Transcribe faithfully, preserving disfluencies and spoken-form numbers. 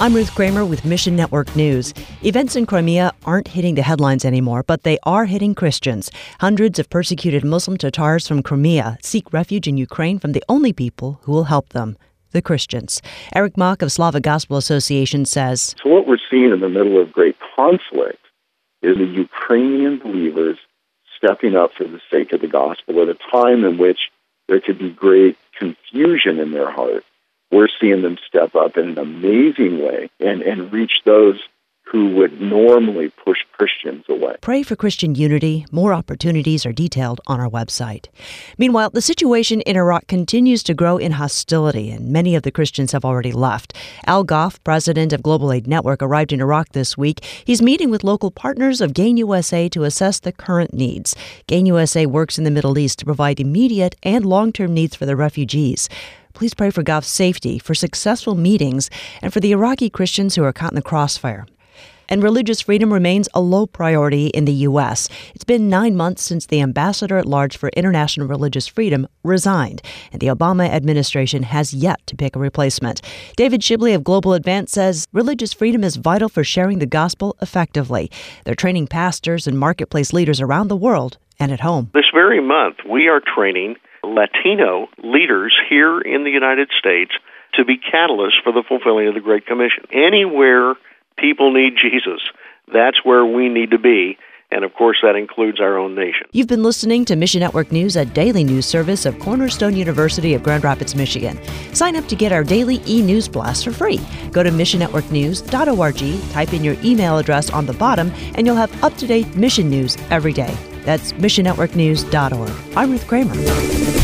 I'm Ruth Kramer with Mission Network News. Events in Crimea aren't hitting the headlines anymore, but they are hitting Christians. Hundreds of persecuted Muslim Tatars from Crimea seek refuge in Ukraine from the only people who will help them, the Christians. Eric Mock of Slavic Gospel Association says, So what we're seeing in the middle of great conflict is the Ukrainian believers stepping up for the sake of the gospel at a time in which there could be great confusion in their heart. We're seeing them step up in an amazing way and, and reach those who would normally push Christians away. Pray for Christian unity. More opportunities are detailed on our website. Meanwhile, the situation in Iraq continues to grow in hostility, and many of the Christians have already left. Al Goff, president of Global Aid Network, arrived in Iraq this week. He's meeting with local partners of Gain U S A to assess the current needs. Gain U S A works in the Middle East to provide immediate and long-term needs for the refugees. Please pray for Goff's safety, for successful meetings, and for the Iraqi Christians who are caught in the crossfire. And religious freedom remains a low priority in the U S. It's been nine months since the ambassador at large for international religious freedom resigned, and the Obama administration has yet to pick a replacement. David Shibley of Global Advance says religious freedom is vital for sharing the gospel effectively. They're training pastors and marketplace leaders around the world and at home. This very month, we are training Latino leaders here in the United States to be catalysts for the fulfilling of the Great Commission. Anywhere people need Jesus, that's where we need to be. And of course, that includes our own nation. You've been listening to Mission Network News, a daily news service of Cornerstone University of Grand Rapids, Michigan. Sign up to get our daily e-news blast for free. Go to mission network news dot org, type in your email address on the bottom, and you'll have up-to-date mission news every day. That's mission network news dot org. I'm Ruth Kramer.